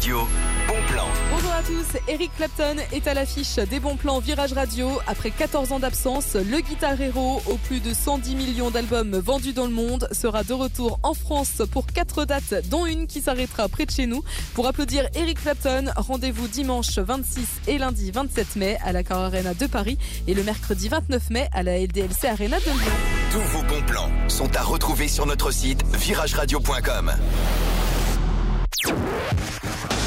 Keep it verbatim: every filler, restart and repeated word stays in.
Radio, bon plan. Bonjour à tous, Eric Clapton est à l'affiche des bons plans Virage Radio. Après quatorze ans d'absence, le guitar héros, aux plus de cent dix millions d'albums vendus dans le monde, sera de retour en France pour quatre dates, dont une qui s'arrêtera près de chez nous. Pour applaudir Eric Clapton, rendez-vous dimanche vingt-six et lundi vingt-sept mai à l'Accor Arena de Paris et le mercredi vingt-neuf mai à la L D L C Arena de Lyon. Tous vos bons plans sont à retrouver sur notre site virage radio point com.